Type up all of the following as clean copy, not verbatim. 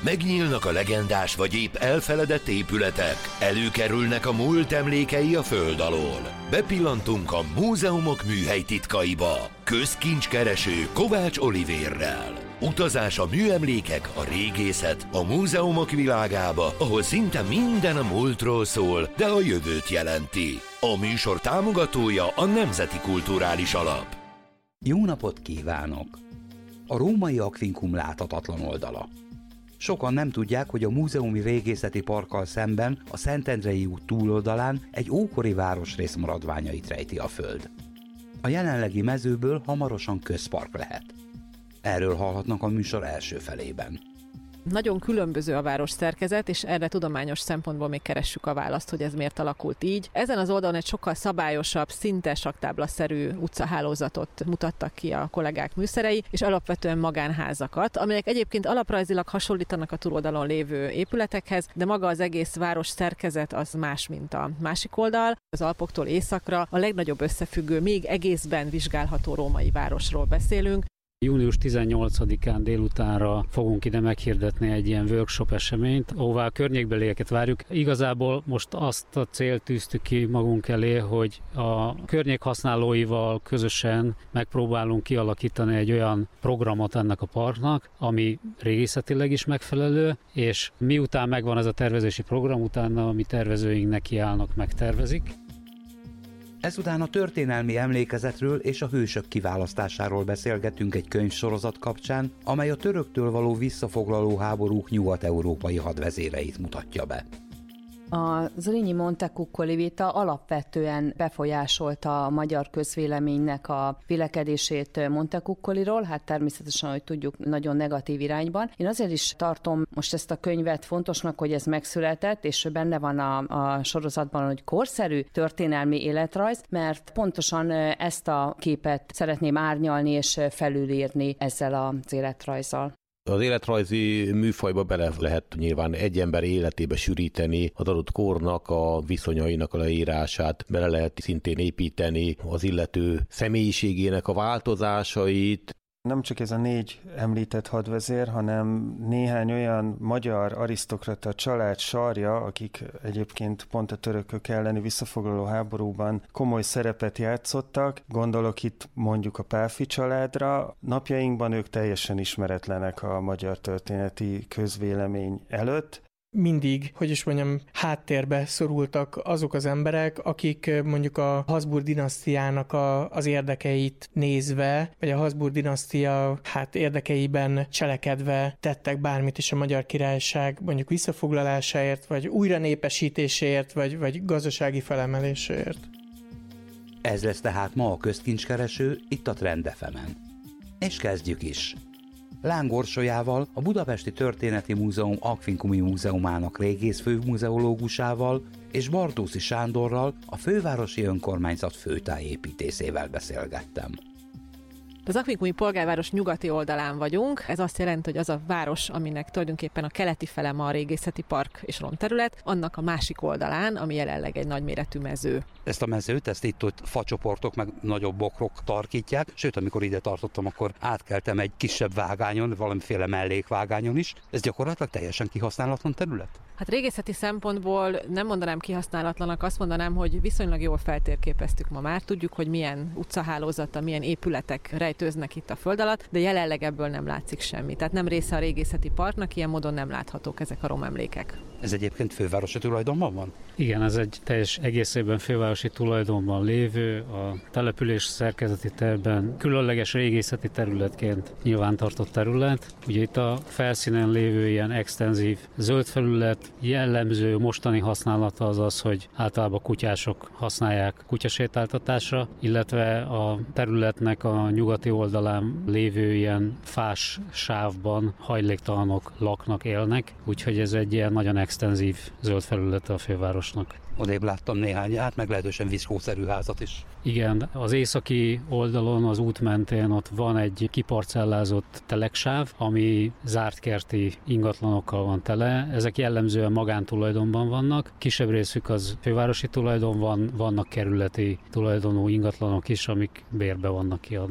Megnyílnak a legendás vagy épp elfeledett épületek, előkerülnek a múlt emlékei a föld alól. Bepillantunk a múzeumok műhely titkaiba. Közkincskereső Kovács Olivérrel. Utazás a műemlékek, a régészet, a múzeumok világába, ahol szinte minden a múltról szól, de a jövőt jelenti. A műsor támogatója a Nemzeti Kulturális Alap. Jó napot kívánok! A római akvinkum láthatatlan oldala. Sokan nem tudják, hogy a múzeumi régészeti parkkal szemben a Szentendrei út túloldalán egy ókori városrész maradványait rejti a föld. A jelenlegi mezőből hamarosan közpark lehet. Erről hallhatnak a műsor első felében. Nagyon különböző a város szerkezet, és erre tudományos szempontból még keressük a választ, hogy ez miért alakult így. Ezen az oldalon egy sokkal szabályosabb, szinte saktáblaszerű utcahálózatot mutattak ki a kollégák műszerei, és alapvetően magánházakat, amelyek egyébként alaprajzilag hasonlítanak a túloldalon lévő épületekhez, de maga az egész város szerkezet az más, mint a másik oldal. Az Alpoktól északra a legnagyobb összefüggő, még egészben vizsgálható római városról beszélünk. Június 18-án délutánra fogunk ide meghirdetni egy ilyen workshop eseményt, ahová a környékbelieket várjuk. Igazából most azt a célt tűztük ki magunk elé, hogy a környék használóival közösen megpróbálunk kialakítani egy olyan programot ennek a parknak, ami régészetileg is megfelelő, és miután megvan ez a tervezési program, utána a mi tervezőink nekiállnak, megtervezik. Ezután a történelmi emlékezetről és a hősök kiválasztásáról beszélgetünk egy könyvsorozat kapcsán, amely a töröktől való visszafoglaló háborúk nyugat-európai hadvezéreit mutatja be. A Zrínyi Montecuccoli vita alapvetően befolyásolta a magyar közvéleménynek a vélekedését Montecuccoliról, hát természetesen, hogy tudjuk, nagyon negatív irányban. Én azért is tartom most ezt a könyvet fontosnak, hogy ez megszületett, és benne van a sorozatban, hogy korszerű történelmi életrajz, mert pontosan ezt a képet szeretném árnyalni és felülírni ezzel az életrajzzal. Az életrajzi műfajba bele lehet nyilván egy ember életébe sűríteni az adott kornak a viszonyainak a leírását, bele lehet szintén építeni az illető személyiségének a változásait. Nem csak ez a 4 említett hadvezér, hanem néhány olyan magyar arisztokrata család sarja, akik egyébként pont a törökök elleni visszafoglaló háborúban komoly szerepet játszottak. Gondolok itt mondjuk a Pálffy családra. Napjainkban ők teljesen ismeretlenek a magyar történeti közvélemény előtt. Mindig, háttérbe szorultak azok az emberek, akik mondjuk a Habsburg dinasztiának az érdekeit nézve, vagy a Habsburg dinasztia érdekeiben cselekedve tettek bármit is a Magyar Királyság mondjuk visszafoglalásáért, vagy újranépesítéséért, vagy gazdasági felemeléséért. Ez lesz tehát ma a közkincskereső itt a Trend FM-en. És kezdjük is! Láng Orsolyával, a Budapesti Történeti Múzeum Akvinkumi Múzeumának régész főmuzeológusával és Bartóczy Sándorral, a fővárosi önkormányzat főtájépítészével beszélgettem. Az akvinkumi polgárváros nyugati oldalán vagyunk. Ez azt jelenti, hogy az a város, aminek tulajdonképpen a keleti fele ma a régészeti park és romterület, annak a másik oldalán, ami jelenleg egy nagyméretű mező. Ezt a mezőt, itt facsoportok, meg nagyobb bokrok tarkítják, sőt, amikor ide tartottam, akkor átkeltem egy kisebb vágányon, valamiféle mellékvágányon is. Ez gyakorlatilag teljesen kihasználatlan terület? Hát régészeti szempontból nem mondanám kihasználatlanak, azt mondanám, hogy viszonylag jól feltérképeztük ma már. Tudjuk, hogy milyen utcahálózata, milyen épületek rejtőznek itt a föld alatt, de jelenleg ebből nem látszik semmi. Tehát nem része a régészeti parknak, ilyen módon nem láthatók ezek a romemlékek. Ez egyébként fővárosi tulajdonban van? Igen, ez egy teljes egészében fővárosi tulajdonban lévő, a település szerkezeti tervben különleges régészeti területként nyilvántartott terület. Ugye itt a felszínen lévő ilyen extenzív zöld felület jellemző mostani használata az, hogy általában kutyások használják kutyasétáltatásra, illetve a területnek a nyugati oldalán lévő ilyen fás sávban hajléktalanok laknak, élnek, úgyhogy ez egy ilyen nagyon extenzív zöld felülete a fővárosnak. Odébb láttam néhány, meglehetősen viszkószerű házat is. Igen, az északi oldalon, az út mentén ott van egy kiparcellázott teleksáv, ami zárt kerti ingatlanokkal van tele. Ezek jellemzően magántulajdonban vannak. Kisebb részük az fővárosi tulajdon van, vannak kerületi tulajdonú ingatlanok is, amik bérbe vannak kiadva.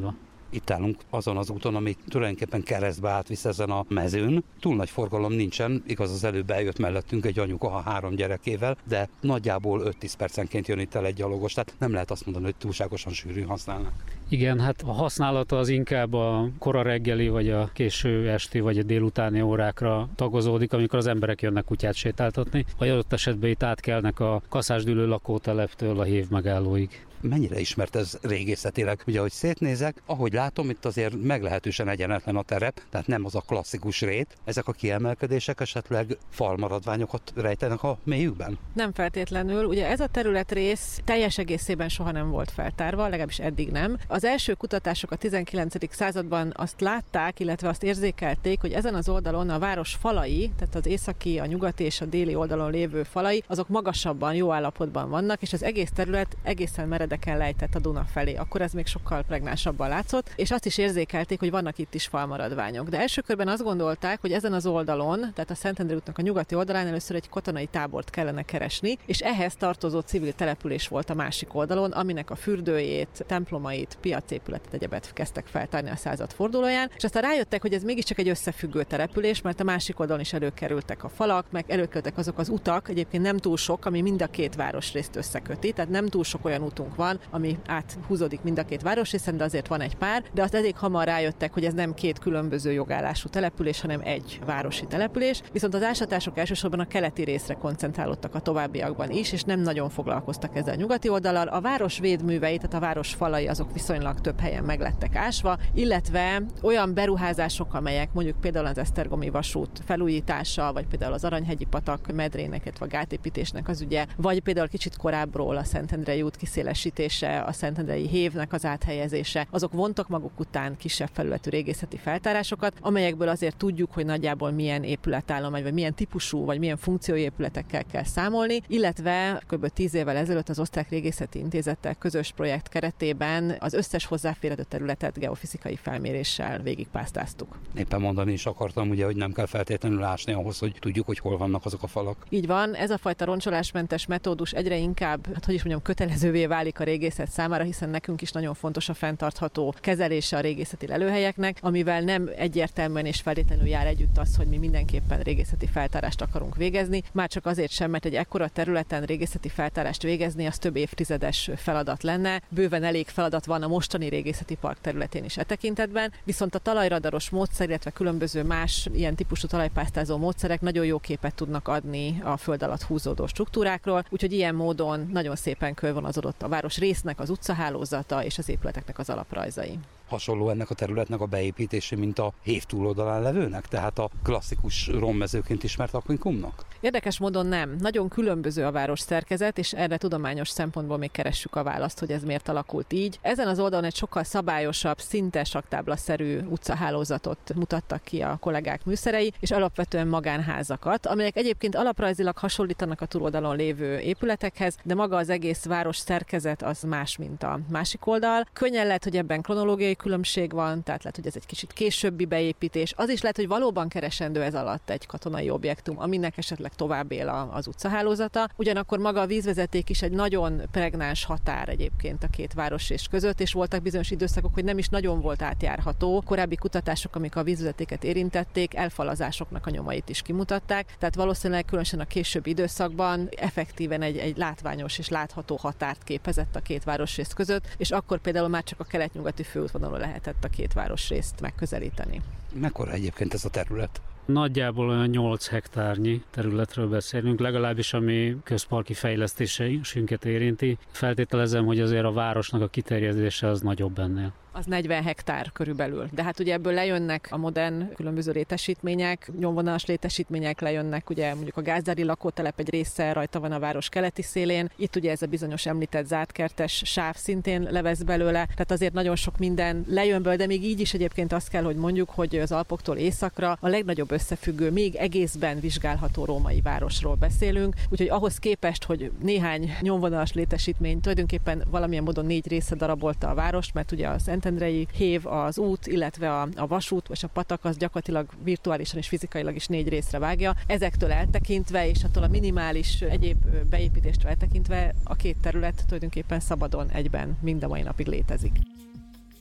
Itt állunk azon az úton, ami tulajdonképpen keresztbe átvisz ezen a mezőn. Túl nagy forgalom nincsen, igaz, az előbb eljött mellettünk egy anyuka a 3 gyerekével, de nagyjából 5-10 percenként jön itt el egy gyalogos, tehát nem lehet azt mondani, hogy túlságosan sűrűn használnak. Igen, hát a használata az inkább a kora reggeli, vagy a késő esti, vagy a délutáni órákra tagozódik, amikor az emberek jönnek kutyát sétáltatni, vagy adott esetben itt átkelnek a Kaszásdülő lakóteleptől a Hév megállóig. Mennyire ismert ez régészetileg? Ugye, ahogy szétnézek, ahogy látom, itt azért meglehetősen egyenetlen a terep, tehát nem az a klasszikus rét. Ezek a kiemelkedések esetleg falmaradványokat rejtenek a mélyükben? Nem feltétlenül. Ugye ez a területrész teljes egészében soha nem volt feltárva, legalábbis eddig nem. Az első kutatások a 19. században azt látták, illetve azt érzékelték, hogy ezen az oldalon a város falai, tehát az északi, a nyugati és a déli oldalon lévő falai, azok magasabban, jó állapotban vannak, és az egész terület egészen meredeken lejtett a Duna felé. Akkor ez még sokkal pregnánsabban látszott, és azt is érzékelték, hogy vannak itt is falmaradványok. De első körben azt gondolták, hogy ezen az oldalon, tehát a Szentendrei útnak a nyugati oldalán először egy katonai tábort kellene keresni, és ehhez tartozó civil település volt a másik oldalon, aminek a fürdőjét, templomait, piacépületet, egyebet kezdtek feltárni a század fordulóján, és aztán rájöttek, hogy ez mégiscsak egy összefüggő település, mert a másik oldalon is előkerültek a falak, meg előkerültek azok az utak, egyébként nem túl sok, ami mind a két városrészt összeköti, tehát nem túl sok olyan útunk van, ami áthúzódik mind a két városrészen, de azért van egy pár, de azt elég hamar rájöttek, hogy ez nem két különböző jogállású település, hanem egy városi település. Viszont az ásatások elsősorban a keleti részre koncentrálódtak a továbbiakban is, és nem nagyon foglalkoztak ezzel a nyugati oldallal. A város védművei, tehát a város falai azok viszonylag több helyen meglettek ásva, illetve olyan beruházások, amelyek mondjuk például az esztergomi vasút felújítása, vagy például az Aranyhegyi patak medrének, illetve a gátépítésnek az ügye, vagy például kicsit korábbról a Szentendrei út kiszélesítése, a Szentendrei hévnek az áthelyezése, azok vontak maguk után kisebb felületű régészeti feltárásokat, amelyekből azért tudjuk, hogy nagyjából milyen épületállomány, vagy milyen típusú, vagy milyen funkcióépületekkel kell számolni, illetve kb. 10 évvel ezelőtt az Osztrák Régészeti Intézettel közös projekt keretében az összes hozzáférhető területet geofizikai felméréssel végigpásztáztuk. Éppen mondani is akartam, ugye, hogy nem kell feltétlenül ásni ahhoz, hogy tudjuk, hogy hol vannak azok a falak. Így van, ez a fajta roncsolásmentes metódus egyre inkább, kötelezővé válik a régészet számára, hiszen nekünk is nagyon fontos a fenntartható kezelése a régészeti lelőhelyeknek, amivel nem egyértelműen és feltétlenül jár együtt az, hogy mi mindenképpen régészeti feltárást akarunk végezni, már csak azért sem, mert egy ekkora területen régészeti feltárást végezni, az több évtizedes feladat lenne. Bőven elég feladat van a mostani régészeti park területén is e tekintetben, viszont a talajradaros módszer, illetve különböző más ilyen típusú talajpásztázó módszerek nagyon jó képet tudnak adni a föld alatt húzódó struktúrákról, úgyhogy ilyen módon nagyon szépen körvonalazódott a város résznek az utcahálózata és az épületeknek az alaprajzai. Hasonló ennek a területnek a beépítése, mint a Hév túloldalán levőnek, tehát a klasszikus rommezőként ismert akvinkumnak? Érdekes módon nem. Nagyon különböző a város szerkezet, és erre tudományos szempontból még keressük a választ, hogy ez miért alakult így. Ezen az oldalon egy sokkal szabályosabb, szinte saktáblaszerű utcahálózatot mutattak ki a kollégák műszerei, és alapvetően magánházakat, amelyek egyébként alaprajzilag hasonlítanak a túloldalon lévő épületekhez, de maga az egész város szerkezet az más, mint a másik oldal. Könnyen lehet, hogy ebben kronológiai különbség van, tehát lehet, hogy ez egy kicsit későbbi beépítés. Az is lehet, hogy valóban keresendő ez alatt egy katonai objektum, aminek esetleg tovább él az utcahálózata. Ugyanakkor maga a vízvezeték is egy nagyon pregnáns határ egyébként a két városrész között, és voltak bizonyos időszakok, hogy nem is nagyon volt átjárható. Korábbi kutatások, amik a vízvezetéket érintették, elfalazásoknak a nyomait is kimutatták, tehát valószínűleg különösen a későbbi időszakban effektíven egy látványos és látható határt képezett a két városrész között, és akkor például már csak a kelet-nyugati főútvonalon lehetett a két városrészt megközelíteni. Mekkora egyébként ez a terület? Nagyjából olyan 8 hektárnyi területről beszélünk, legalábbis ami közparki fejlesztéseinket érinti. Feltételezem, hogy azért a városnak a kiterjedése az nagyobb ennél. Az 40 hektár körülbelül. De hát ugye ebből lejönnek a modern különböző létesítmények, nyomvonalas létesítmények lejönnek, ugye mondjuk a gázdári lakótelep egy része rajta van a város keleti szélén. Itt ugye ez a bizonyos említett zártkertes sáv szintén levesz belőle, tehát azért nagyon sok minden lejön belőle, de még így is egyébként azt kell, hogy mondjuk, hogy az Alpoktól északra a legnagyobb összefüggő, még egészben vizsgálható római városról beszélünk, úgyhogy ahhoz képest, hogy néhány nyomvonalas létesítmény tulajdonképpen valamilyen módon 4 része darabolta a várost, mert ugye a Szentendrei hév, az út, illetve a vasút és a patak az gyakorlatilag virtuálisan és fizikailag is 4 részre vágja. Ezektől eltekintve és attól a minimális egyéb beépítéstől eltekintve a két terület tulajdonképpen szabadon egyben mind a mai napig létezik.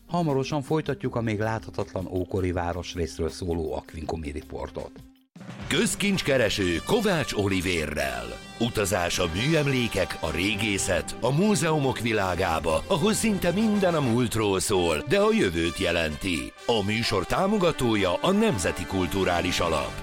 Hamarosan folytatjuk a még láthatatlan ókori városrészről szóló Aquincumi riportot. Közkincskereső Kovács Olivérrel. Utazás a műemlékek, a régészet, a múzeumok világába, ahol szinte minden a múltról szól, de a jövőt jelenti. A műsor támogatója a Nemzeti Kulturális Alap.